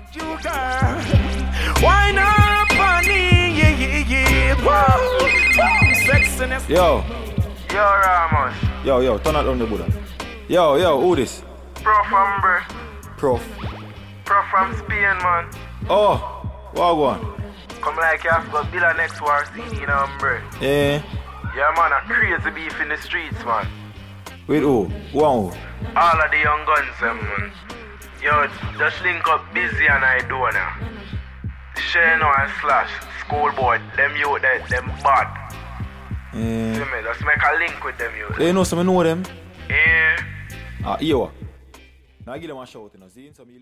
You girl, why not funny? Sexiness. Yo, Ramos. yo, turn out on the Buddha. Yo, who this? Prof from Bray. Prof. Prof from Spain, man. Oh, what one? Come like you have to go build a next war scene in Bray. Eh, Yeah, man, a crazy beef in the streets, man. with who? Who? All of the young guns, man. Yo, just link up Busy and I do now. Shane and Slash, Schoolboy, them youth, them bad. See me, just make a link with them youth. You know some know them? Yeah. Here. Now give them a shout, you know. See, some